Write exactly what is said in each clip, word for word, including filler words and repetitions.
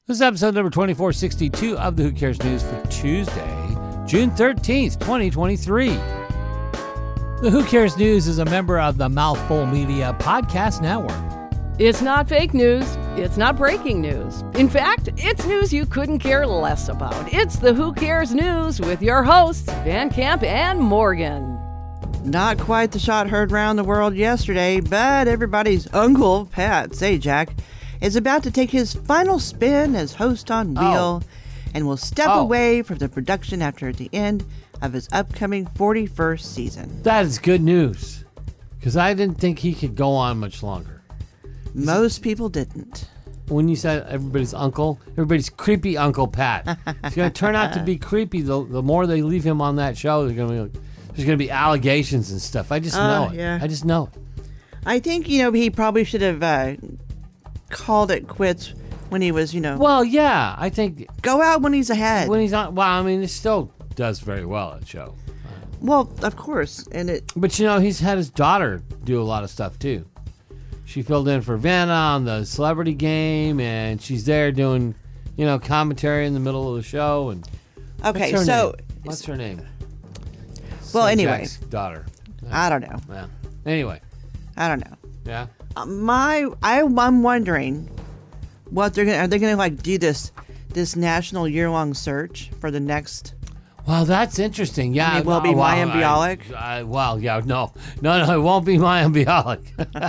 This is episode number twenty-four sixty-two of the Who Cares News for Tuesday, June thirteenth, twenty twenty-three. The Who Cares News is a member of the Mouthful Media Podcast Network. It's not fake news. It's not breaking news. In fact, it's news you couldn't care less about. It's the Who Cares News with your hosts, Van Camp and Morgan. Not quite the shot heard round the world yesterday, but everybody's uncle, Pat Sajak, is about to take his final spin as host on Wheel Oh. and will step Oh. away from the production after the end of his upcoming forty-first season. That is good news, because I didn't think he could go on much longer. Most people didn't. When you said everybody's uncle, everybody's creepy Uncle Pat. It's going to turn out to be creepy. The, the more they leave him on that show, they're going to be like, there's going to be allegations and stuff. I just Uh, know it. yeah. I just know it. I think, you know, he probably should have uh, called it quits when he was, you know, Well, yeah, I think go out when he's ahead. when he's on, well, I mean, it still does very well at the show. Well, of course. And it, But, you know, he's had his daughter do a lot of stuff, too. She filled in for Vanna on the Celebrity Game, and she's there doing, you know, commentary in the middle of the show. And okay, what's her so, name? What's her name? well, Sajack's anyway, daughter. I don't know. Yeah. Anyway, I don't know. yeah. Uh, My, I, I'm wondering what they're gonna. Are they gonna like do this, this national year-long search for the next? Well, that's interesting. Yeah, And it will be well, Mayim Bialik? I, I, well, yeah, no, no, no, it won't be Mayim Bialik.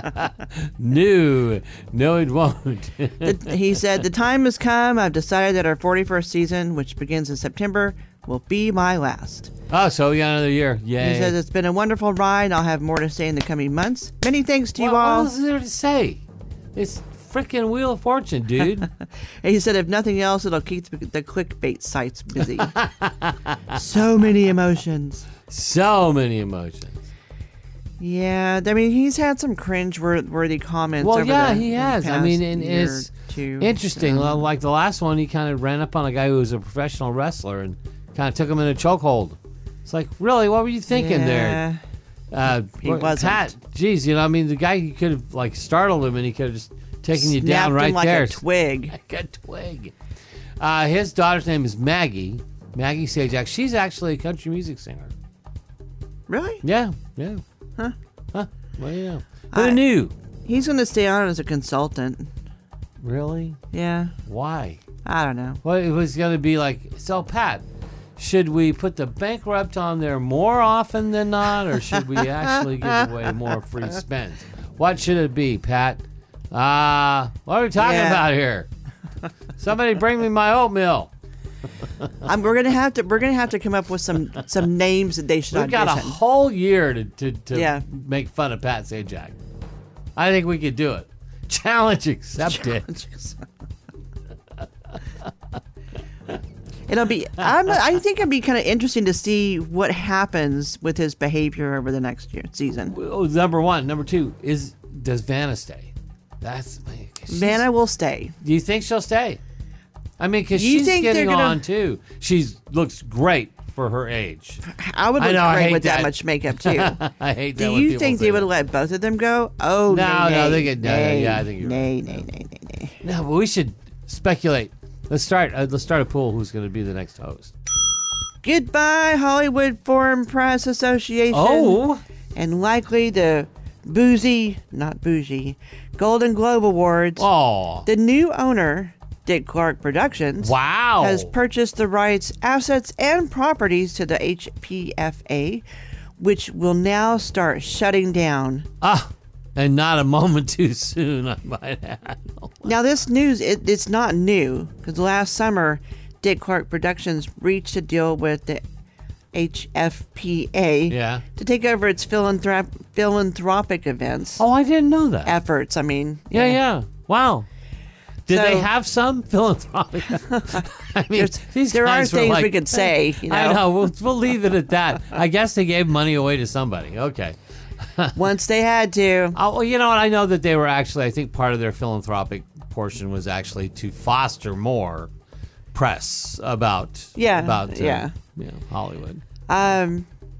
no, no, it won't. The, he said the time has come. I've decided that our forty-first season, which begins in September, will be my last. Oh, so we got another year. Yay. He says it's been a wonderful ride. I'll have more to say in the coming months. Many thanks to you What, what all. else is there to say? It's freaking Wheel of Fortune, dude. And he said, if nothing else, it'll keep the, the clickbait sites busy. So many emotions. So many emotions. Yeah, I mean, he's had some cringe-worthy comments. Well, over yeah, the, he the has. I past mean, and year it's or two, interesting. so. Like the last one, he kind of ran up on a guy who was a professional wrestler and kind of took him in a chokehold. It's like, really, what were you thinking there? Yeah. Uh, He what- wasn't. Pat, geez, you know, I mean, the guy, he could have, like, startled him and he could have just taken you Snapped down right him like there. a twig. Like a twig. Uh, his daughter's name is Maggie. Maggie Sajak. She's actually a country music singer. Really? Yeah, yeah. Huh? Huh? Well, you know. Who I- knew? He's going to stay on as a consultant. Really? Yeah. Why? I don't know. Well, it was going to be like, so, Pat, should we put the bankrupt on there more often than not, or should we actually give away more free spins? What should it be, Pat? Ah, uh, what are we talking Yeah. about here? Somebody bring me my oatmeal. I'm, we're gonna have to. We're gonna have to come up with some some names that they should We've got a audition. whole year to, to, to Yeah. make fun of Pat Sajak. I think we could do it. Challenge accepted. It'll be. I'm, I think it'd be kind of interesting to see what happens with his behavior over the next year season. Oh, number one. Number two is, does Vanna stay? That's she's- Vanna will stay. Do you think she'll stay? I mean, because You she's think they're getting gonna- on too. She looks great for her age. I would I look know, I great hate with that. that. much makeup too. I hate that. Do when you people think say they would that. let both of them go? Oh No, nay, no, nay, they could- no, nay, yeah, I think you're nay, right. nay, nay, nay, nay. No, but we should speculate. Let's start. Uh, let's start a pool. Who's going to be the next host? Goodbye, Hollywood Foreign Press Association. Oh, And likely the boozy, not bougie, Golden Globe Awards. oh, The new owner, Dick Clark Productions, wow! has purchased the rights, assets, and properties to the H P F A, which will now start shutting down. Ah, and not a moment too soon, I might add. Now, this news, it, it's not new, because last summer, Dick Clark Productions reached a deal with the H F P A Yeah. to take over its philanthrop- philanthropic events. Oh, I didn't know that. Efforts, I mean. yeah, yeah. Wow. Did So- they have some philanthropic? I mean, There's- these there are guys were things like, we could say, you know. I know. We'll, we'll leave it at that. I guess they gave money away to somebody. Okay. Once they had to. Oh, well, you know what? I know that they were actually, I think part of their philanthropic portion was actually to foster more press about Yeah, about uh, yeah. you know, Hollywood. Um,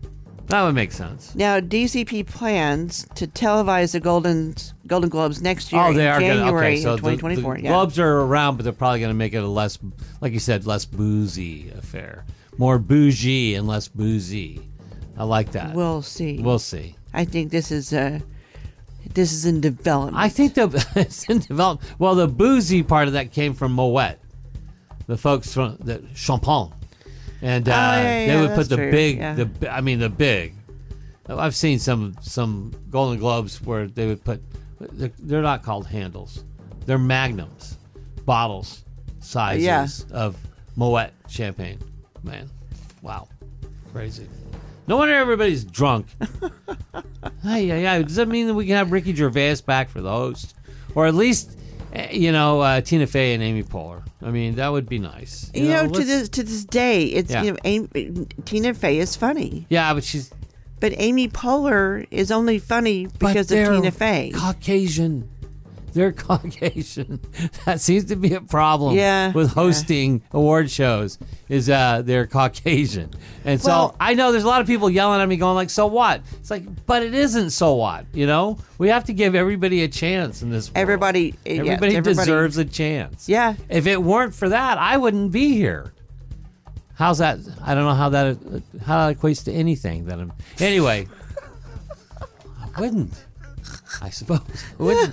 That would make sense. Now, D C P plans to televise the Golden Golden Globes next year Oh, they in are January gonna, okay, so of twenty twenty-four. The, the yeah. Globes are around, but they're probably going to make it a less, like you said, less boozy affair. More bougie and less boozy. I like that. We'll see. We'll see. I think this is uh, this is in development. I think the it's in development. Well, the boozy part of that came from Moet, the folks from the Champagne, and uh, Oh, yeah, they yeah, would put that's the true, big, yeah. the bi- I mean the big. I've seen some some Golden Globes where they would put. They're, they're not called handles. They're magnums, bottles, sizes Yeah. of Moet champagne. Man, wow, crazy. No wonder everybody's drunk. Hey, yeah, yeah. Does that mean that we can have Ricky Gervais back for the host, or at least, eh, you know, uh, Tina Fey and Amy Poehler? I mean, that would be nice. you know, to let's- this to this day, it's Yeah. you know, Amy, Tina Fey is funny, Yeah, but she's but Amy Poehler is only funny but because of they're Tina Fey. Caucasian. They're Caucasian. That seems to be a problem Yeah, with yeah. hosting award shows. Is uh, they're Caucasian, and so Well- I know there's a lot of people yelling at me, going like, "So what?" It's like, but it isn't so what. You know, we have to give everybody a chance in this world. Everybody, uh, yes, everybody, everybody deserves a chance. Yeah. If it weren't for that, I wouldn't be here. How's that? I don't know how that how that equates to anything. That I'm anyway. I wouldn't. I suppose I wouldn't.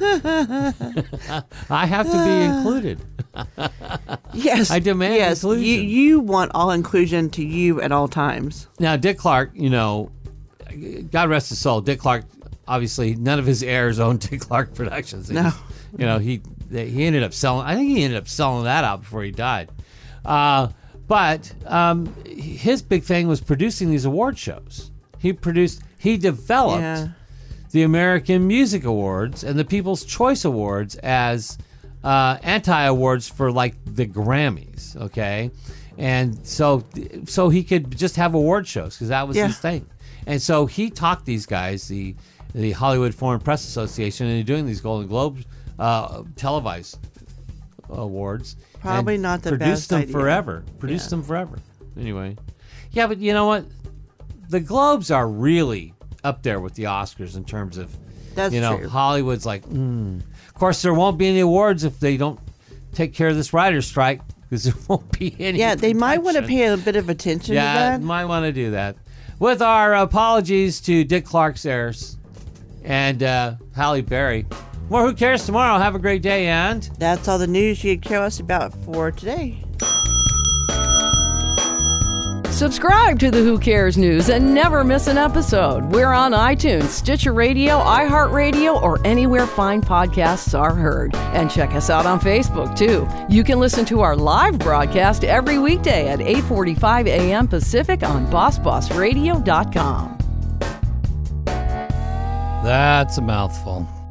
I have to be included. Yes, I demand yes. inclusion. You you want all inclusion to you at all times. Now, Dick Clark, you know, God rest his soul. Dick Clark, obviously, none of his heirs owned Dick Clark Productions. He No. just- you know, he they, he ended up selling. I think he ended up selling that out before he died. Uh, but um, his big thing was producing these award shows. He produced. He developed. Yeah. the American Music Awards and the People's Choice Awards as uh, anti-awards for like the Grammys, okay? And so so he could just have award shows because that was Yeah. his thing. And so he talked these guys, the the Hollywood Foreign Press Association, into doing these Golden Globes uh, televised awards. Probably and not the produced best them idea. forever. Produced Yeah. them forever. Anyway. Yeah, but you know what? The Globes are really up there with the Oscars in terms of, That's you know, true. Hollywood's like, mm. Of course, there won't be any awards if they don't take care of this writer's strike because there won't be any. Yeah, they might want to protection. pay a bit of attention Yeah, to that. might want to do that. With our apologies to Dick Clark's heirs and uh, Halle Berry. More Who Cares tomorrow. Have a great day, and That's all the news you could care us about for today. Subscribe to the Who Cares News and never miss an episode. We're on iTunes, Stitcher Radio, iHeartRadio, or anywhere fine podcasts are heard. And check us out on Facebook, too. You can listen to our live broadcast every weekday at eight forty-five a.m. Pacific on boss boss radio dot com. that's a mouthful.